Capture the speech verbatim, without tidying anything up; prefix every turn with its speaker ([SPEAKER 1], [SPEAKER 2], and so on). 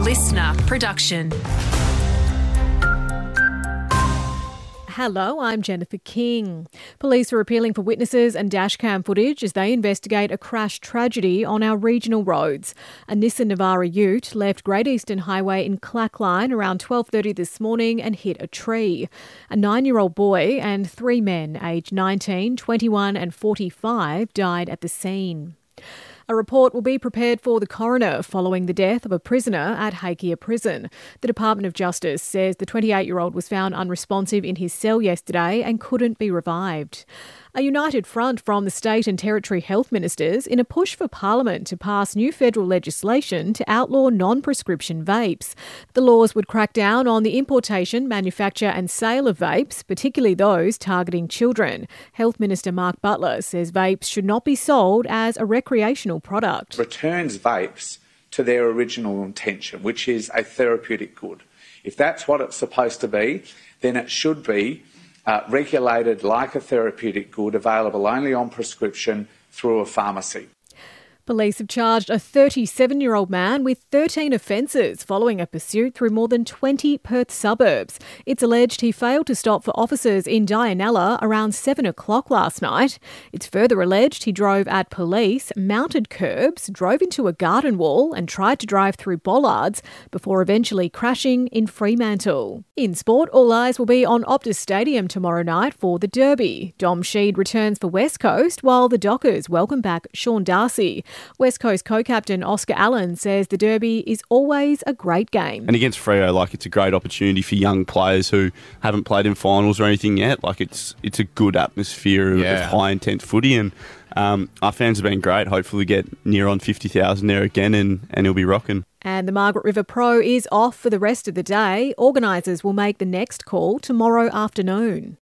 [SPEAKER 1] listener production.
[SPEAKER 2] Hello, I'm Jennifer King. Police are appealing for witnesses and dashcam footage as they investigate a crash tragedy on our regional roads. A Nissan Navara ute left Great Eastern Highway in Clackline around twelve thirty this morning and hit a tree. A nine-year-old boy and three men aged nineteen, twenty-one and forty-five died at the scene. A report will be prepared for the coroner following the death of a prisoner at Hakea Prison. The Department of Justice says the twenty-eight-year-old was found unresponsive in his cell yesterday and couldn't be revived. A united front from the state and territory health ministers in a push for Parliament to pass new federal legislation to outlaw non-prescription vapes. The laws would crack down on the importation, manufacture and sale of vapes, particularly those targeting children. Health Minister Mark Butler says vapes should not be sold as a recreational product.
[SPEAKER 3] Returns vapes to their original intention, which is a therapeutic good. If that's what it's supposed to be, then it should be Uh, regulated like a therapeutic good, available only on prescription through a pharmacy.
[SPEAKER 2] Police have charged a thirty-seven-year-old man with thirteen offences following a pursuit through more than twenty Perth suburbs. It's alleged he failed to stop for officers in Dianella around seven o'clock last night. It's further alleged he drove at police, mounted curbs, drove into a garden wall and tried to drive through bollards before eventually crashing in Fremantle. In sport, all eyes will be on Optus Stadium tomorrow night for the Derby. Dom Sheed returns for West Coast while the Dockers welcome back Sean Darcy. West Coast co-captain Oscar Allen says the Derby is always a great game.
[SPEAKER 4] And against Freo, like, it's a great opportunity for young players who haven't played in finals or anything yet. Like, it's it's a good atmosphere of,
[SPEAKER 5] Yeah.
[SPEAKER 4] of high intent footy, and um, our fans have been great. Hopefully we get near on fifty thousand there again, and, and he'll be rocking.
[SPEAKER 2] And the Margaret River Pro is off for the rest of the day. Organisers will make the next call tomorrow afternoon.